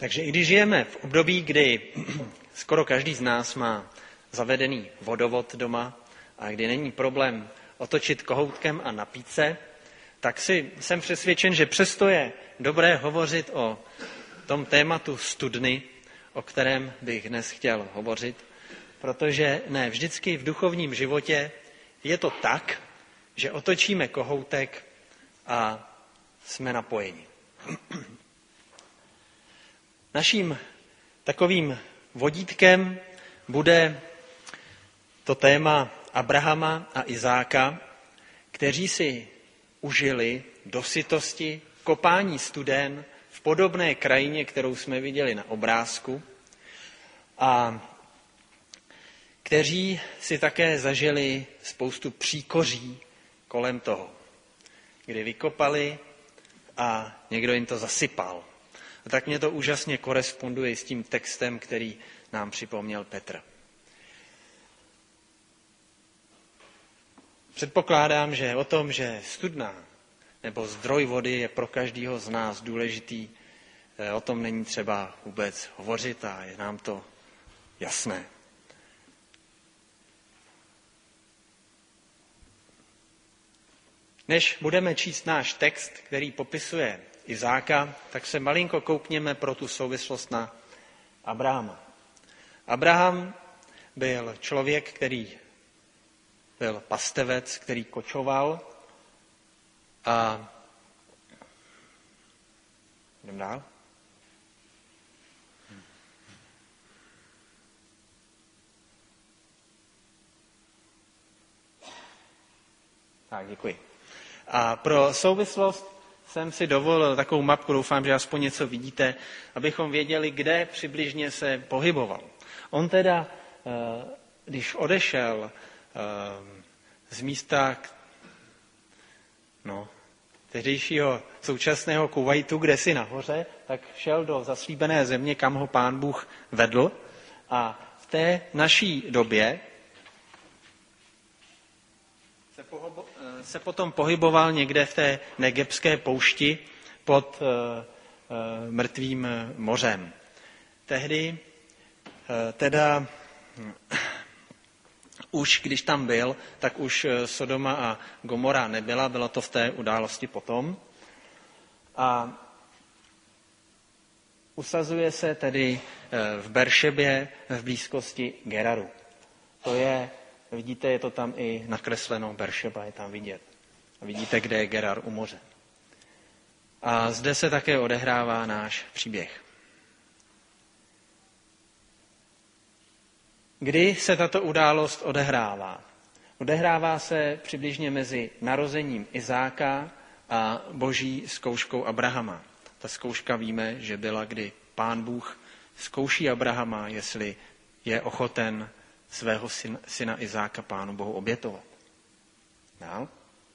Takže i když žijeme v období, kdy skoro každý z nás má zavedený vodovod doma a kdy není problém otočit kohoutkem a napít se, tak jsem přesvědčen, že přesto je dobré hovořit o tom tématu studny, o kterém bych dnes chtěl hovořit, protože ne vždycky v duchovním životě je to tak, že otočíme kohoutek a jsme napojeni. Naším takovým vodítkem bude to téma Abrahama a Izáka, kteří si užili dosytosti kopání studen v podobné krajině, kterou jsme viděli na obrázku, a kteří si také zažili spoustu příkoří kolem toho, kdy vykopali a někdo jim to zasypal. A tak mě to úžasně koresponduje s tím textem, který nám připomněl Petr. Předpokládám, že o tom, že studna nebo zdroj vody je pro každého z nás důležitý, o tom není třeba vůbec hovořit a je nám to jasné. Než budeme číst náš text, který popisuje Izáka, tak se malinko koukněme pro tu souvislost na Abrahama. Abraham byl člověk, který byl pastevec, který kočoval a jdem dál. Tak, děkuji. A pro souvislost jsem si dovolil takovou mapku, doufám, že aspoň něco vidíte, abychom věděli, kde přibližně se pohyboval. On teda, když odešel z místa tehdejšího současného Kuvajtu, kde si nahoře, tak šel do zaslíbené země, kam ho Pán Bůh vedl. A v té naší době se potom pohyboval někde v té Negebské poušti pod mrtvým mořem. Tehdy teda už když tam byl, tak už Sodoma a Gomora nebyla, bylo to v té události potom. A usazuje se tedy v Beršebě v blízkosti Geraru. To je, vidíte, je to tam i nakresleno, Beršeba je tam vidět. A vidíte, kde je Gerar u moře. A zde se také odehrává náš příběh. Kdy se tato událost odehrává? Odehrává se přibližně mezi narozením Izáka a boží zkouškou Abrahama. Ta zkouška víme, že byla, kdy Pán Bůh zkouší Abrahama, jestli je ochoten svého syna Izáka Pánu Bohu obětovat. Dál.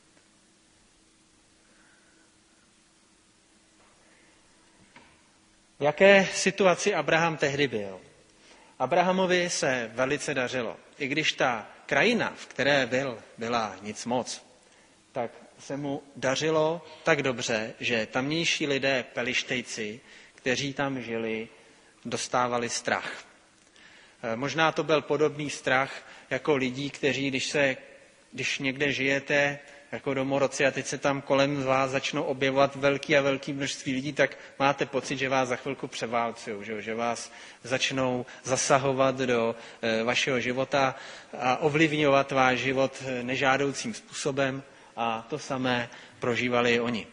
V jaké situaci Abraham tehdy byl? Abrahamovi se velice dařilo. I když ta krajina, v které byla nic moc, tak se mu dařilo tak dobře, že tamnější lidé, Pelištejci, kteří tam žili, dostávali strach. Možná to byl podobný strach jako lidí, kteří, když někde žijete jako domorodci a teď se tam kolem vás začnou objevovat velké množství lidí, tak máte pocit, že vás za chvilku převálcují, že vás začnou zasahovat do vašeho života a ovlivňovat váš život nežádoucím způsobem, a to samé prožívali i oni.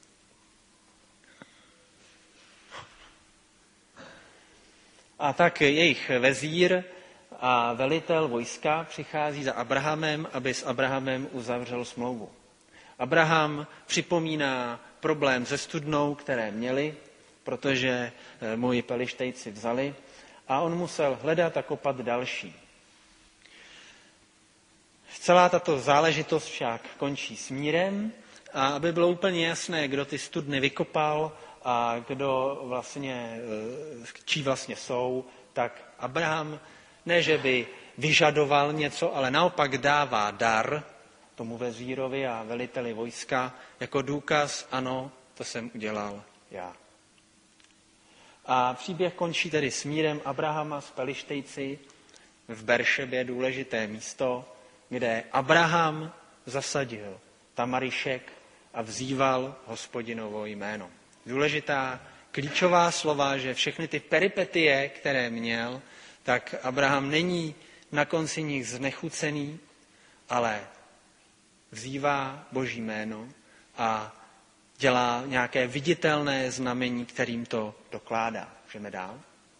A tak jejich vezír a velitel vojska přichází za Abrahamem, aby s Abrahamem uzavřel smlouvu. Abraham připomíná problém se studnou, které měli, protože mu ji Pelištejci vzali, a on musel hledat a kopat další. Celá tato záležitost však končí smírem, a aby bylo úplně jasné, kdo ty studny vykopal a kdo vlastně, čí vlastně jsou, tak Abraham ne, že by vyžadoval něco, ale naopak dává dar tomu vezírovi a veliteli vojska jako důkaz, ano, to jsem udělal já. A příběh končí tedy smírem Abrahama s Pelištejci v Beršebě, důležité místo, kde Abraham zasadil tamarišek a vzýval Hospodinovo jméno. Důležitá klíčová slova, že všechny ty peripetie, které měl, tak Abraham není na konci nich znechucený, ale vzývá Boží jméno a dělá nějaké viditelné znamení, kterým to dokládá. Můžeme dál.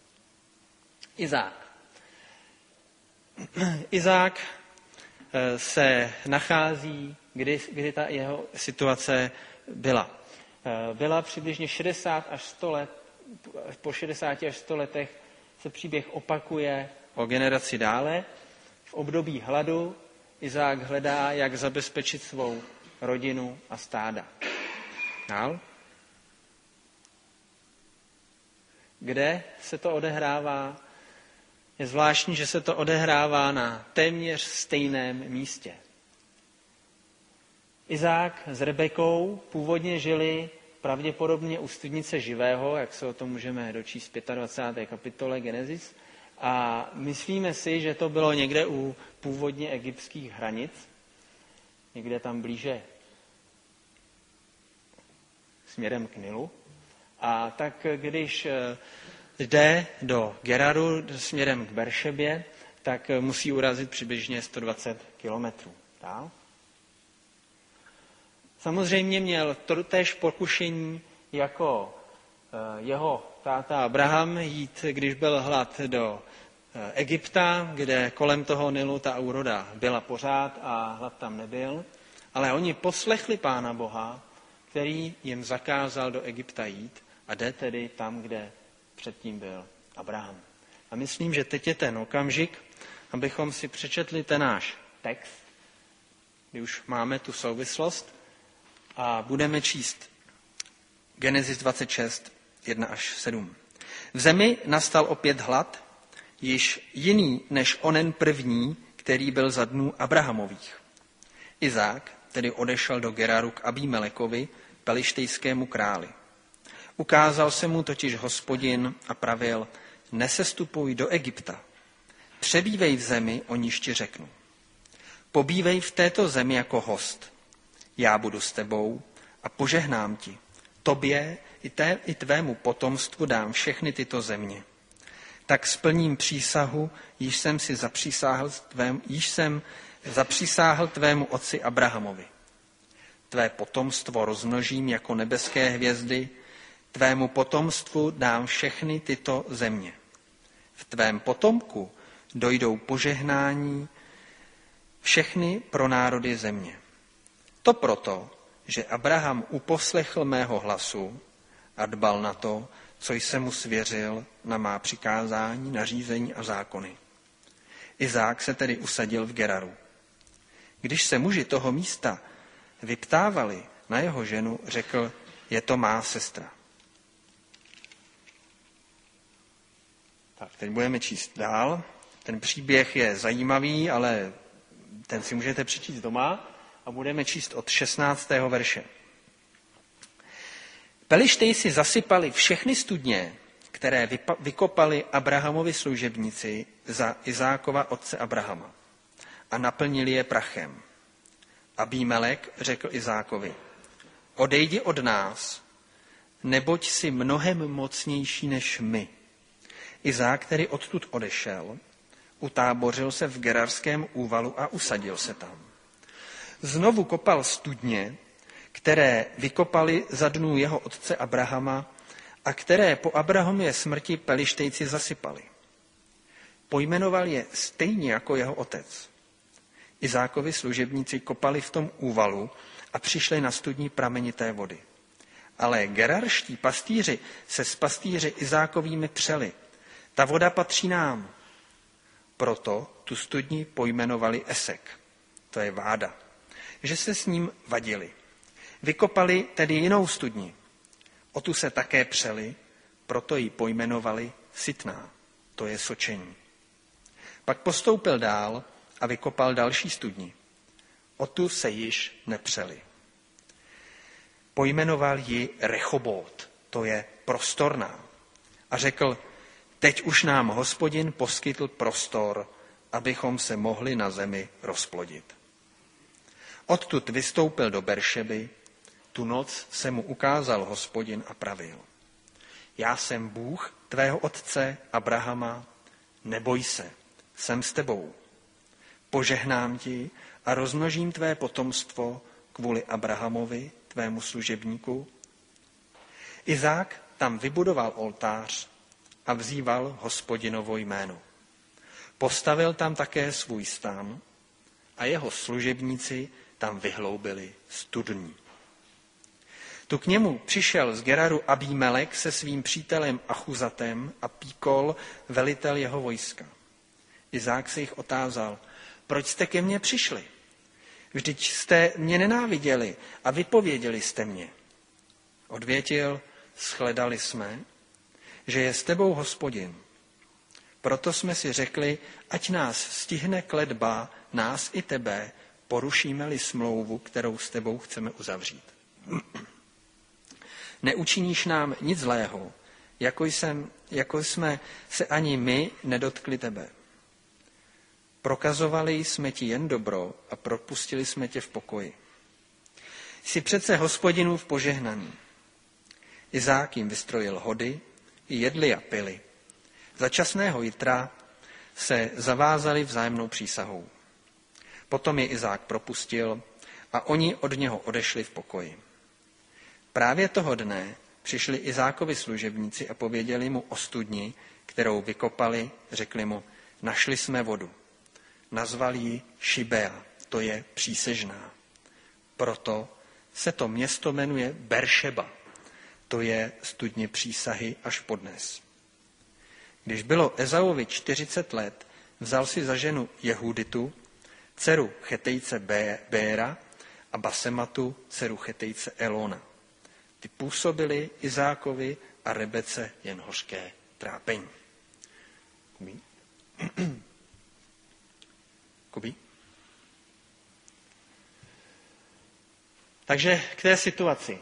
Izák se nachází, kdy ta jeho situace byla. Byla přibližně 60 až 100 let, po 60 až 100 letech se příběh opakuje o generaci dále. V období hladu Izák hledá, jak zabezpečit svou rodinu a stáda. Dál. Kde se to odehrává? Je zvláštní, že se to odehrává na téměř stejném místě. Izák s Rebekou původně žili pravděpodobně u studnice živého, jak se o tom můžeme dočíst v 25. kapitole Genesis. A myslíme si, že to bylo někde u původně egyptských hranic, někde tam blíže směrem k Nilu. A tak když jde do Geraru směrem k Beršebě, tak musí urazit přibližně 120 kilometrů. Dál. Samozřejmě měl též pokušení jako jeho táta Abraham jít, když byl hlad, do Egypta, kde kolem toho Nilu ta úroda byla pořád a hlad tam nebyl. Ale oni poslechli Pána Boha, který jim zakázal do Egypta jít a jde tedy tam, kde předtím byl Abraham. A myslím, že teď je ten okamžik, abychom si přečetli ten náš text, kdy už máme tu souvislost a budeme číst Genesis 26, 1 až 7. V zemi nastal opět hlad, již jiný než onen první, který byl za dnů Abrahamových. Izák tedy odešel do Geraru k Abímelekovi, pelištejskému králi. Ukázal se mu totiž Hospodin a pravil, nesestupuj do Egypta. Přebývej v zemi, o níž ti řeknu. Pobývej v této zemi jako host. Já budu s tebou a požehnám ti. Tobě i tvému potomstvu dám všechny tyto země. Tak splním přísahu, již jsem zapřísáhl tvému otci Abrahamovi. Tvé potomstvo rozmnožím jako nebeské hvězdy, tvému potomstvu dám všechny tyto země. V tvém potomku dojdou požehnání všechny pro národy země. To proto, že Abraham uposlechl mého hlasu a dbal na to, co jsem mu svěřil na má přikázání, nařízení a zákony. Izák se tedy usadil v Geraru. Když se muži toho místa vyptávali na jeho ženu, řekl, je to má sestra. Tak, teď budeme číst dál. Ten příběh je zajímavý, ale ten si můžete přečíst doma a budeme číst od 16. verše. Pelištejci zasypali všechny studně, které vykopali Abrahamovi služebníci za Izákova otce Abrahama a naplnili je prachem. Abímelek řekl Izákovi, odejdi od nás, neboť jsi mnohem mocnější než my. Izák tedy odtud odešel, utábořil se v Gerarském úvalu a usadil se tam. Znovu kopal studně, které vykopali za dnů jeho otce Abrahama a které po Abrahamově smrti Pelištejci zasypali. Pojmenoval je stejně jako jeho otec. Izákovi služebníci kopali v tom úvalu a přišli na studní pramenité vody. Ale gerarští pastýři se s pastýři Izákovými přeli. Ta voda patří nám. Proto tu studni pojmenovali Esek, to je váda, že se s ním vadili. Vykopali tedy jinou studni. O tu se také přeli, proto ji pojmenovali Sitná, to je sočení. Pak postoupil dál a vykopal další studni. O tu se již nepřeli. Pojmenoval ji Rechobot, to je prostorná. a řekl, teď už nám Hospodin poskytl prostor, abychom se mohli na zemi rozplodit. Odtud vystoupil do Beršeby, tu noc se mu ukázal Hospodin a pravil. Já jsem Bůh tvého otce Abrahama, neboj se, jsem s tebou. Požehnám ti a rozmnožím tvé potomstvo kvůli Abrahamovi, tvému služebníku. Izák tam vybudoval oltář a vzýval Hospodinovo jméno. Postavil tam také svůj stán a jeho služebníci tam vyhloubili studní. Tu k němu přišel z Geraru Abímelek se svým přítelem Achuzatem a Píkol, velitel jeho vojska. Izák se jich otázal, proč jste ke mně přišli? Vždyť jste mě nenáviděli a vypověděli jste mě. Odvětil, shledali jsme, že je s tebou Hospodin. Proto jsme si řekli, ať nás stihne kletba, nás i tebe, porušíme-li smlouvu, kterou s tebou chceme uzavřít. Neučiníš nám nic zlého, jako jsme se ani my nedotkli tebe. Prokazovali jsme ti jen dobro a propustili jsme tě v pokoji. Jsi přece Hospodinův požehnaný. Izák jim vystrojil hody, jedli a pili. Za časného jitra se zavázali vzájemnou přísahou. Potom je Izák propustil a oni od něho odešli v pokoji. Právě toho dne přišli Izákovi služebníci a pověděli mu o studni, kterou vykopali, řekli mu, našli jsme vodu. Nazval ji Šibea, to je přísežná. Proto se to město jmenuje Beršeba, to je studně přísahy až podnes. Když bylo Ezauovi 40 let, vzal si za ženu Jehuditu, dceru Chetejce Béra a Basematu, dceru Chetejce Elona. Ty působili Izákovi a Rebece jen hořké trápení. Kubí? Takže k té situaci.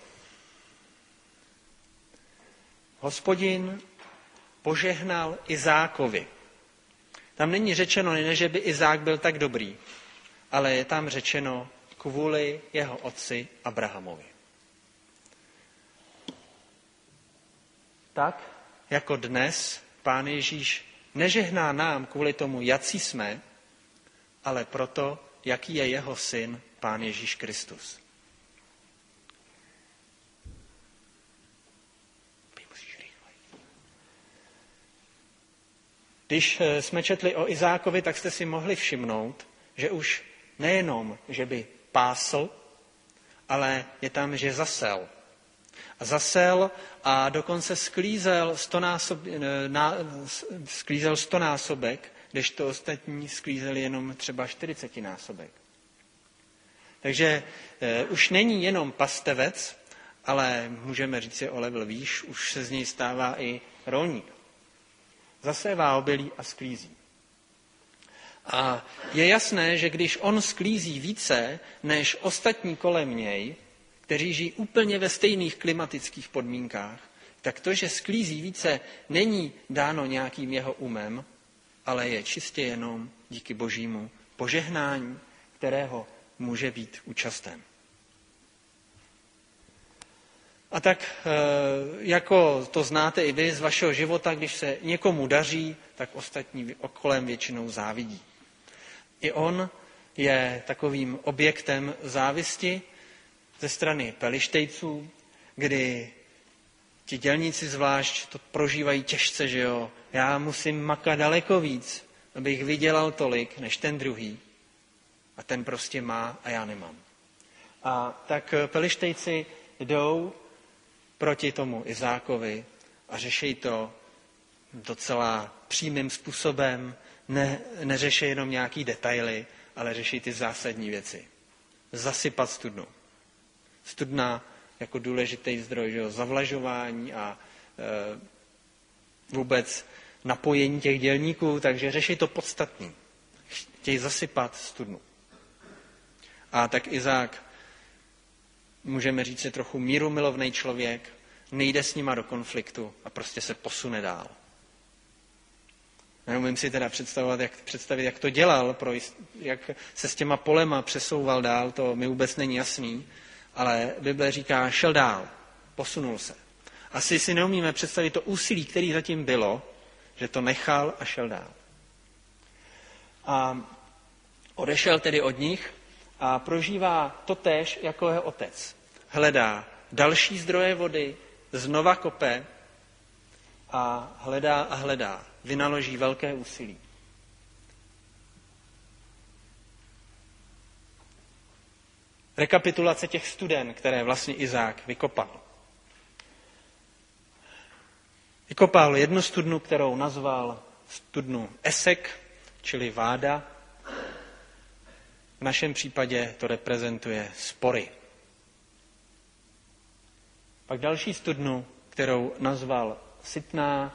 Hospodin požehnal Izákovi. Tam není řečeno, ne, že by Izák byl tak dobrý, ale je tam řečeno kvůli jeho otci Abrahamovi. Tak, jako dnes Pán Ježíš nežehná nám kvůli tomu, jací jsme, ale proto, jaký je jeho syn, Pán Ježíš Kristus. Když jsme četli o Izákovi, tak jste si mohli všimnout, že už nejenom, že by pásl, ale je tam, že zasel. A zasel a dokonce sklízel 100násobek, když to ostatní sklízeli jenom třeba 40násobek. Takže už není jenom pastevec, ale můžeme říct, o level výš, už se z něj stává i rolník. Zasévá obilí a sklízí. A je jasné, že když on sklízí více než ostatní kolem něj, kteří žijí úplně ve stejných klimatických podmínkách, tak to, že sklízí více, není dáno nějakým jeho umem, ale je čistě jenom díky Božímu požehnání, kterého může být účasten. A tak, jako to znáte i vy z vašeho života, když se někomu daří, tak ostatní kolem většinou závidí. I on je takovým objektem závisti ze strany Pelištejců, kdy ti dělníci zvlášť to prožívají těžce, že jo. Já musím makat daleko víc, abych vydělal tolik, než ten druhý. A ten prostě má a já nemám. A tak Pelištejci jdou proti tomu Izákovi a řeší to docela přímým způsobem, neřeší jenom nějaký detaily, ale řeší ty zásadní věci. Zasypat studnu. Studna jako důležitý zdroj, že jo, zavlažování a vůbec napojení těch dělníků, takže řeší to podstatný. Chtějí zasypat studnu. A tak Izák, můžeme říct, je trochu mírumilovný člověk, nejde s nima do konfliktu a prostě se posune dál. Neumím si teda představit, jak to dělal, jak se s těma polema přesouval dál, to mi vůbec není jasný, ale Bible říká, šel dál, posunul se. Asi si neumíme představit to úsilí, které zatím bylo, že to nechal a šel dál. A odešel tedy od nich a prožívá totéž jako jeho otec. Hledá další zdroje vody, znova kope a hledá. Vynaloží velké úsilí. Rekapitulace těch studen, které vlastně Izák vykopal. Vykopal jednu studnu, kterou nazval studnu Esek, čili váda. V našem případě to reprezentuje spory. Pak další studnu, kterou nazval Sitná,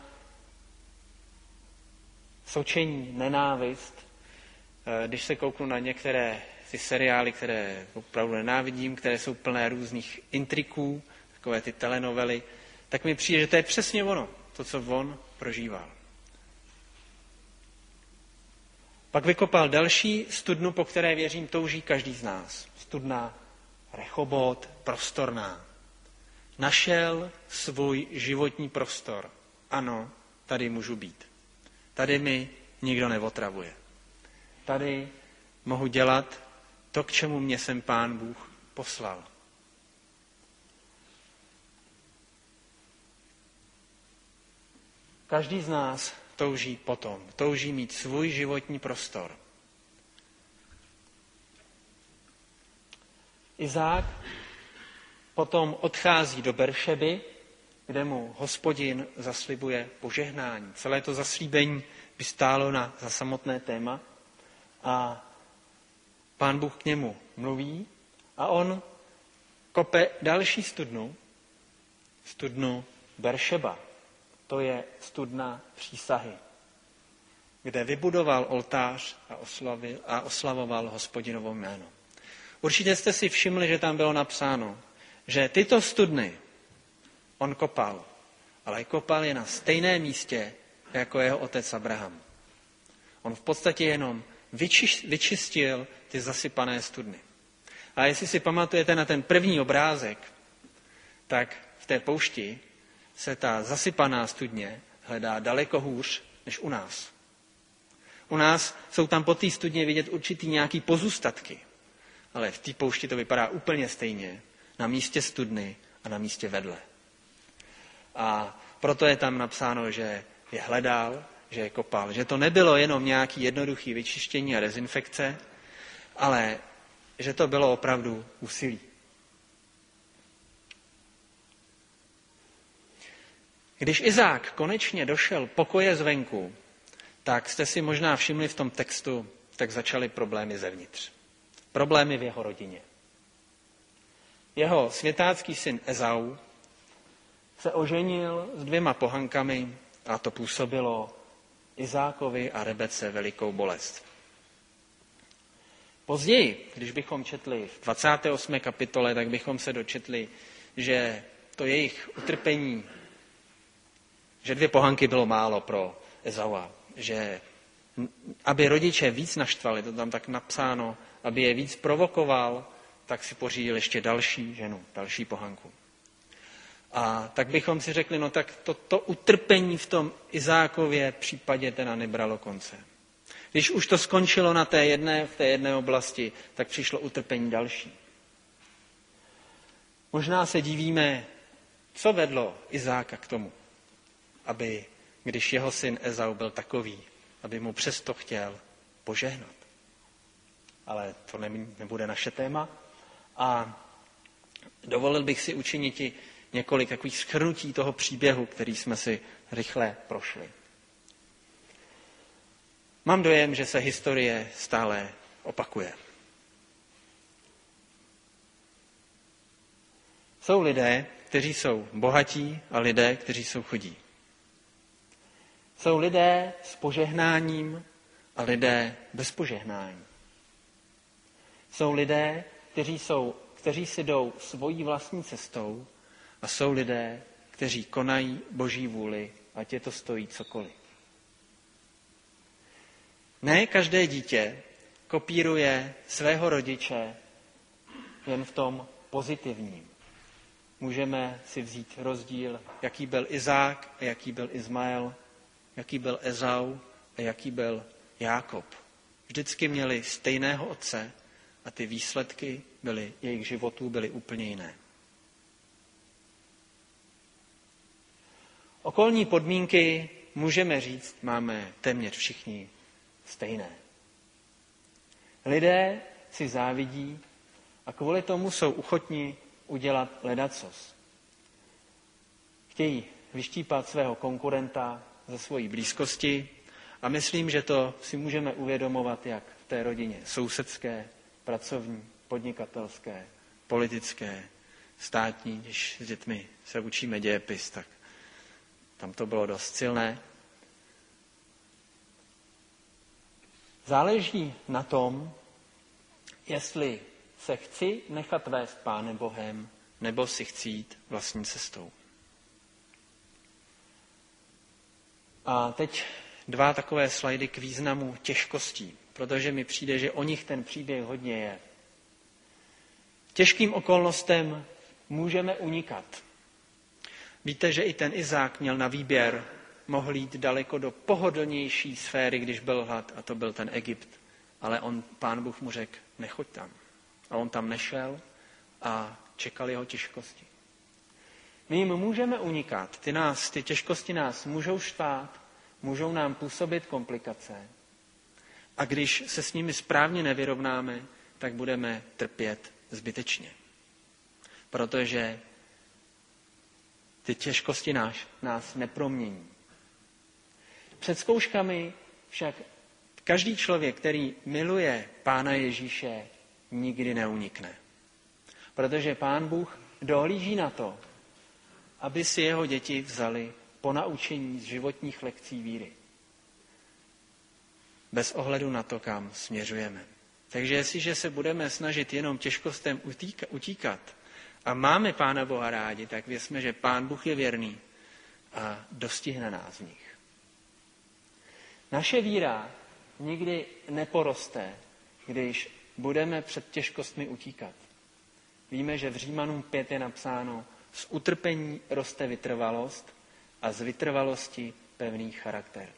sočení, nenávist. Když se kouknu na některé ty seriály, které opravdu nenávidím, které jsou plné různých intriků, takové ty telenovely, tak mi přijde, že to je přesně ono, to, co on prožíval. Pak vykopal další studnu, po které, věřím, touží každý z nás. Studna Rechobot, prostorná. Našel svůj životní prostor. Ano, tady můžu být. Tady mi nikdo neotravuje. Tady mohu dělat to, k čemu mě sem Pán Bůh poslal. Každý z nás touží potom. Touží mít svůj životní prostor. Izák potom odchází do Beršeby, kde mu Hospodin zaslibuje požehnání. Celé to zaslíbení by stálo za samotné téma a Pán Bůh k němu mluví a on kope další studnu Beršeba. To je studna přísahy, kde vybudoval oltář a oslavoval Hospodinovo jméno. Určitě jste si všimli, že tam bylo napsáno, že tyto studny on kopal, ale kopal je na stejném místě, jako jeho otec Abraham. On v podstatě jenom vyčistil ty zasypané studny. A jestli si pamatujete na ten první obrázek, tak v té poušti se ta zasypaná studně hledá daleko hůř než u nás. U nás jsou tam po té studně vidět určitý nějaký pozůstatky, ale v té poušti to vypadá úplně stejně na místě studny a na místě vedle. A proto je tam napsáno, že je hledal, že je kopal. Že to nebylo jenom nějaký jednoduchý vyčištění a dezinfekce, ale že to bylo opravdu úsilí. Když Izák konečně došel pokoje zvenku, tak jste si možná všimli v tom textu, tak začaly problémy zevnitř. Problémy v jeho rodině. Jeho světácký syn Ezau se oženil s 2 pohankami a to působilo Izákovi a Rebece velikou bolest. Později, když bychom četli v 28. kapitole, tak bychom se dočetli, že to jejich utrpení, že 2 pohanky bylo málo pro Ezaua, že aby rodiče víc naštvali, to tam tak napsáno, aby je víc provokoval, tak si pořídil ještě další ženu, další pohanku. A tak bychom si řekli, no tak to utrpení v tom Izákově případě teda nebralo konce. Když už to skončilo v té jedné oblasti, tak přišlo utrpení další. Možná se divíme, co vedlo Izáka k tomu, aby, když jeho syn Ezau byl takový, aby mu přesto chtěl požehnat. Ale to nebude naše téma. A dovolil bych si učinit několik takových shrnutí toho příběhu, který jsme si rychle prošli. Mám dojem, že se historie stále opakuje. Jsou lidé, kteří jsou bohatí a lidé, kteří jsou chudí. Jsou lidé s požehnáním a lidé bez požehnání. Jsou lidé, kteří si jdou svojí vlastní cestou a jsou lidé, kteří konají Boží vůli, ať je to stojí cokoliv. Ne každé dítě kopíruje svého rodiče jen v tom pozitivním. Můžeme si vzít rozdíl, jaký byl Izák a jaký byl Izmael, jaký byl Ezau a jaký byl Jákob. Vždycky měli stejného otce a ty výsledky jejich životů byly úplně jiné. Okolní podmínky, můžeme říct, máme téměř všichni stejné. Lidé si závidí a kvůli tomu jsou ochotni udělat ledacos. Chtějí vyštípat svého konkurenta ze svojí blízkosti a myslím, že to si můžeme uvědomovat jak v té rodině sousedské, pracovní, podnikatelské, politické, státní. Když s dětmi se učíme dějepis, tak tam to bylo dost silné. Záleží na tom, jestli se chci nechat vést Pánem Bohem, nebo si chci jít vlastní cestou. A teď 2 takové slajdy k významu těžkostí, protože mi přijde, že o nich ten příběh hodně je. Těžkým okolnostem můžeme unikat. Víte, že i ten Izák měl na výběr, mohl jít daleko do pohodlnější sféry, když byl hlad, a to byl ten Egypt. Ale Pán Bůh mu řekl, nechoď tam. A on tam nešel a čekal jeho těžkosti. My jim můžeme unikat, ty těžkosti nás můžou štvát, můžou nám působit komplikace. A když se s nimi správně nevyrovnáme, tak budeme trpět zbytečně. Protože ty těžkosti nás nepromění. Před zkouškami však každý člověk, který miluje Pána Ježíše, nikdy neunikne. Protože Pán Bůh dohlíží na to, aby si jeho děti vzali ponaučení z životních lekcí víry. Bez ohledu na to, kam směřujeme. Takže jestliže se budeme snažit jenom těžkostem utíkat a máme Pána Boha rádi, tak věřme, že Pán Bůh je věrný a dostihne nás v nich. Naše víra nikdy neporoste, když budeme před těžkostmi utíkat. Víme, že v Římanům 5 je napsáno, z utrpení roste vytrvalost a z vytrvalosti pevný charakter.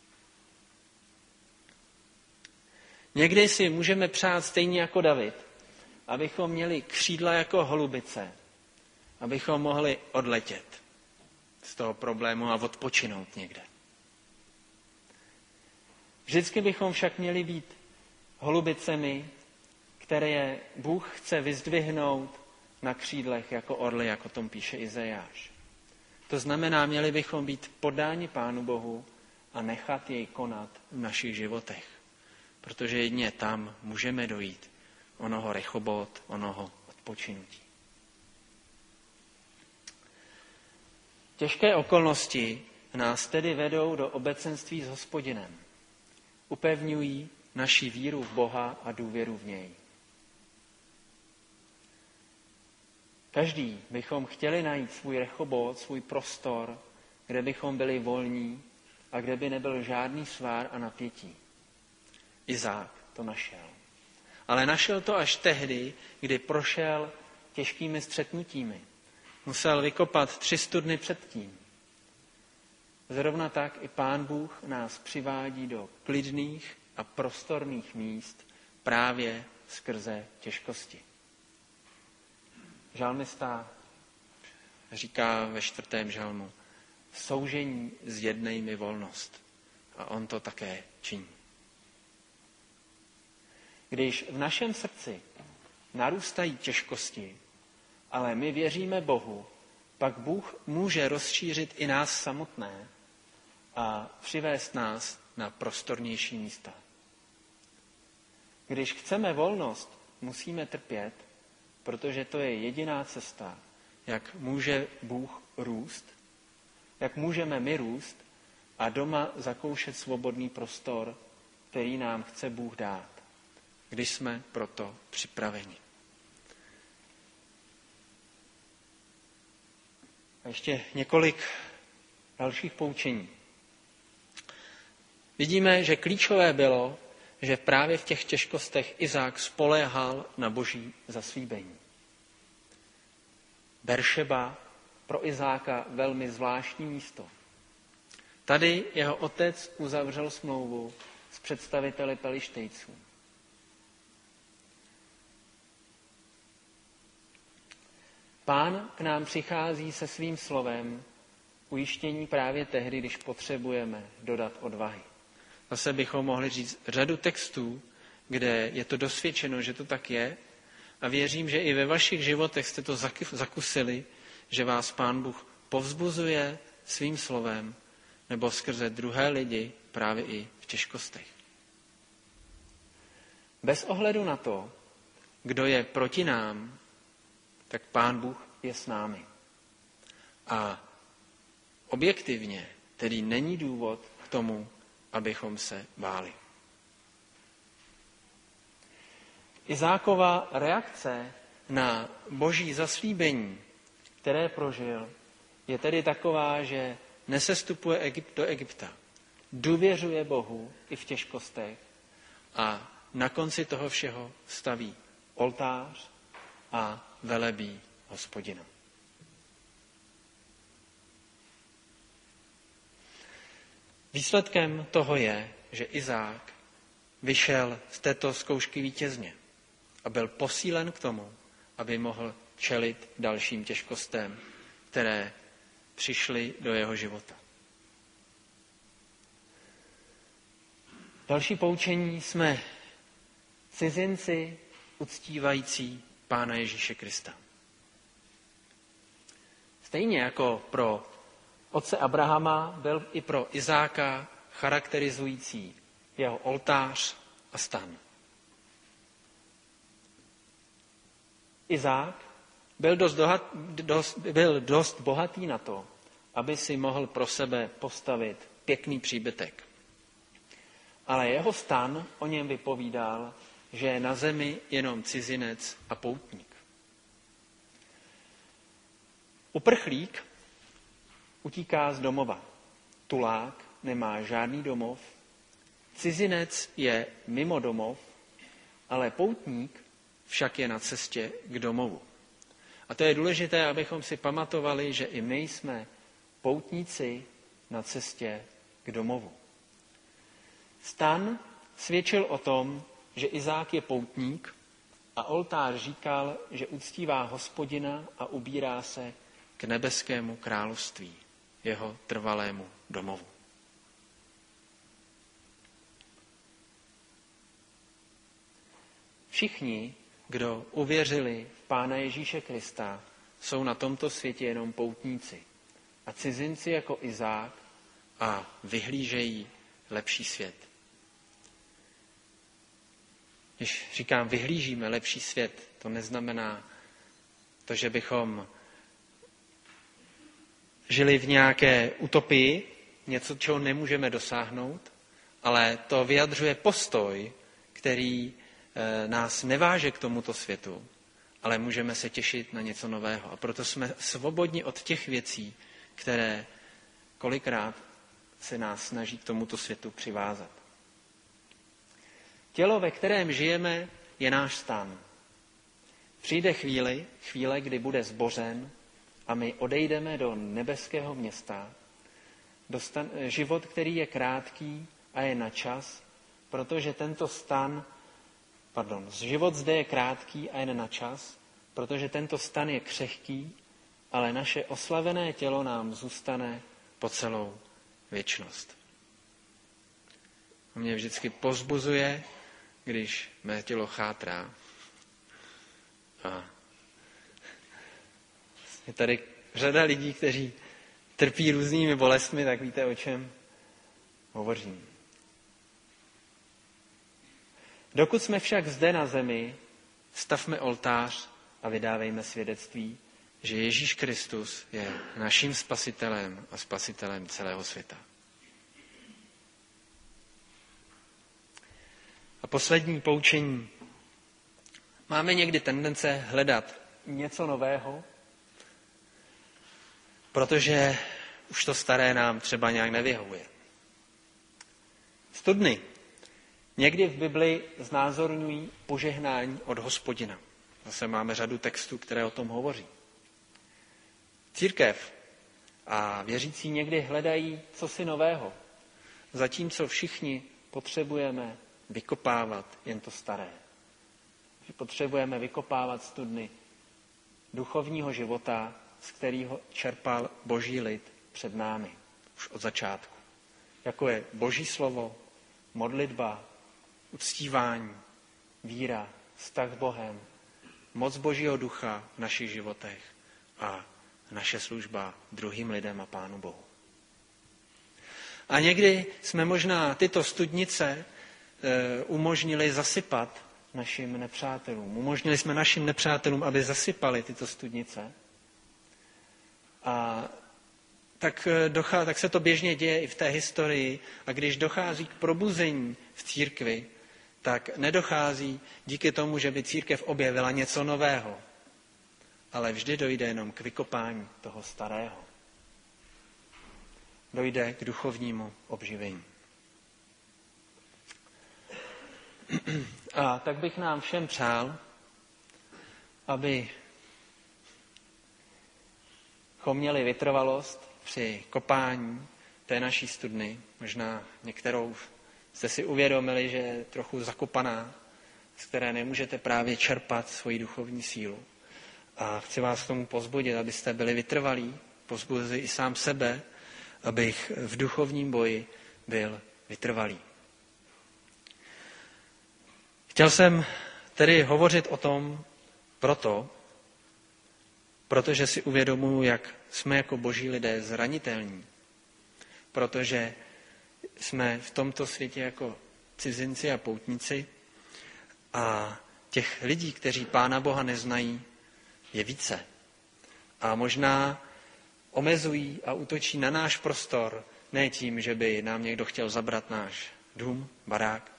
Někdy si můžeme přát stejně jako David, abychom měli křídla jako holubice, abychom mohli odletět z toho problému a odpočinout někde. Vždycky bychom však měli být holubicemi, které Bůh chce vyzdvihnout na křídlech jako orly, jak o tom píše Izajáš. To znamená, měli bychom být podáni Pánu Bohu a nechat jej konat v našich životech. Protože jedině tam můžeme dojít onoho Rechobot, onoho odpočinutí. Těžké okolnosti nás tedy vedou do obecenství s Hospodinem. Upevňují naši víru v Boha a důvěru v něj. Každý bychom chtěli najít svůj Rechobot, svůj prostor, kde bychom byli volní a kde by nebyl žádný svár a napětí. Izák to našel. Ale našel to až tehdy, kdy prošel těžkými střetnutími. Musel vykopat 3 studny předtím. Zrovna tak i Pán Bůh nás přivádí do klidných a prostorných míst právě skrze těžkosti. Žalmista říká ve 4. žalmu, soužení zjednej mi volnost. A on to také činí. Když v našem srdci narůstají těžkosti, ale my věříme Bohu, pak Bůh může rozšířit i nás samotné a přivést nás na prostornější místa. Když chceme volnost, musíme trpět, protože to je jediná cesta, jak může Bůh růst, jak můžeme my růst a doma zakoušet svobodný prostor, který nám chce Bůh dát, když jsme proto připraveni. A ještě několik dalších poučení. Vidíme, že klíčové bylo, že právě v těch těžkostech Izák spoléhal na Boží zaslíbení. Beršeba pro Izáka velmi zvláštní místo. Tady jeho otec uzavřel smlouvu s představiteli Pelištejců. Pán k nám přichází se svým slovem ujištění právě tehdy, když potřebujeme dodat odvahy. Zase bychom mohli říct řadu textů, kde je to dosvědčeno, že to tak je, a věřím, že i ve vašich životech jste to zakusili, že vás Pán Bůh povzbuzuje svým slovem nebo skrze druhé lidi právě i v těžkostech. Bez ohledu na to, kdo je proti nám, tak Pán Bůh je s námi. A objektivně tedy není důvod k tomu, abychom se báli. Izákova reakce na Boží zaslíbení, které prožil, je tedy taková, že nesestupuje do Egypta, důvěřuje Bohu i v těžkostech a na konci toho všeho staví oltář a velebí Hospodina. Výsledkem toho je, že Izák vyšel z této zkoušky vítězně a byl posílen k tomu, aby mohl čelit dalším těžkostem, které přišly do jeho života. Další poučení: jsme cizinci uctívající Pána Ježíše Krista. Stejně jako pro otce Abrahama byl i pro Izáka charakterizující jeho oltář a stan. Izák byl dost bohatý na to, aby si mohl pro sebe postavit pěkný příbytek. Ale jeho stan o něm vypovídal, že je na zemi jenom cizinec a poutník. Uprchlík utíká z domova. Tulák nemá žádný domov. Cizinec je mimo domov, ale poutník však je na cestě k domovu. A to je důležité, abychom si pamatovali, že i my jsme poutníci na cestě k domovu. Stan svědčil o tom, že Izák je poutník a oltář říkal, že uctívá Hospodina a ubírá se k nebeskému království, jeho trvalému domovu. Všichni, kdo uvěřili v Pána Ježíše Krista, jsou na tomto světě jenom poutníci a cizinci jako Izák a vyhlížejí lepší svět. Když říkám vyhlížíme lepší svět, to neznamená to, že bychom žili v nějaké utopii, něco, čeho nemůžeme dosáhnout, ale to vyjadřuje postoj, který nás neváže k tomuto světu, ale můžeme se těšit na něco nového. A proto jsme svobodni od těch věcí, které kolikrát se nás snaží k tomuto světu přivázat. Tělo, ve kterém žijeme, je náš stan. Přijde chvíle, kdy bude zbořen a my odejdeme do nebeského města. Život, který je krátký a je na čas, protože život zde je krátký a jen na čas, protože tento stan je křehký, ale naše oslavené tělo nám zůstane po celou věčnost. A mě vždycky povzbuzuje, když mé tělo chátrá. A je tady řada lidí, kteří trpí různými bolestmi, tak víte, o čem hovořím. Dokud jsme však zde na zemi, stavme oltář a vydávejme svědectví, že Ježíš Kristus je naším spasitelem a spasitelem celého světa. A poslední poučení. Máme někdy tendence hledat něco nového, protože už to staré nám třeba nějak nevyhovuje. Studny někdy v Bibli znázorňují požehnání od Hospodina. Zase máme řadu textů, které o tom hovoří. Církev a věřící někdy hledají cosi nového, zatímco všichni potřebujeme vykopávat jen to staré. Potřebujeme vykopávat studny duchovního života, z kterého čerpal Boží lid před námi už od začátku. Jako je Boží slovo, modlitba, uctívání, víra, vztah s Bohem, moc Božího ducha v našich životech a naše služba druhým lidem a Pánu Bohu. A někdy jsme možná tyto studnice umožnili zasypat našim nepřátelům. Umožnili jsme našim nepřátelům, aby zasypali tyto studnice. A tak se to běžně děje i v té historii. A když dochází k probuzení v církvi, tak nedochází díky tomu, že by církev objevila něco nového, ale vždy dojde jenom k vykopání toho starého. Dojde k duchovnímu obživení. A tak bych nám všem přál, abychom měli vytrvalost při kopání té naší studny. Možná některou jste si uvědomili, že je trochu zakopaná, z které nemůžete právě čerpat svoji duchovní sílu. A chci vás k tomu povzbudit, abyste byli vytrvalí, povzbuzuji i sám sebe, abych v duchovním boji byl vytrvalý. Chtěl jsem tedy hovořit o tom protože si uvědomuji, jak jsme jako boží lidé zranitelní, protože jsme v tomto světě jako cizinci a poutníci a těch lidí, kteří Pána Boha neznají, je více. A možná omezují a útočí na náš prostor, ne tím, že by nám někdo chtěl zabrat náš dům, barák.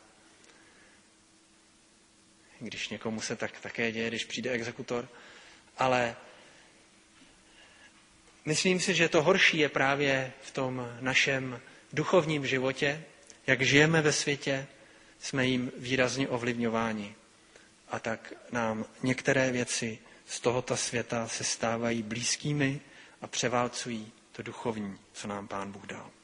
Když někomu se tak také děje, když přijde exekutor. Ale myslím si, že to horší je právě v tom našem duchovním životě, jak žijeme ve světě, jsme jim výrazně ovlivňováni. A tak nám některé věci z tohoto světa se stávají blízkými a převálcují to duchovní, co nám Pán Bůh dal.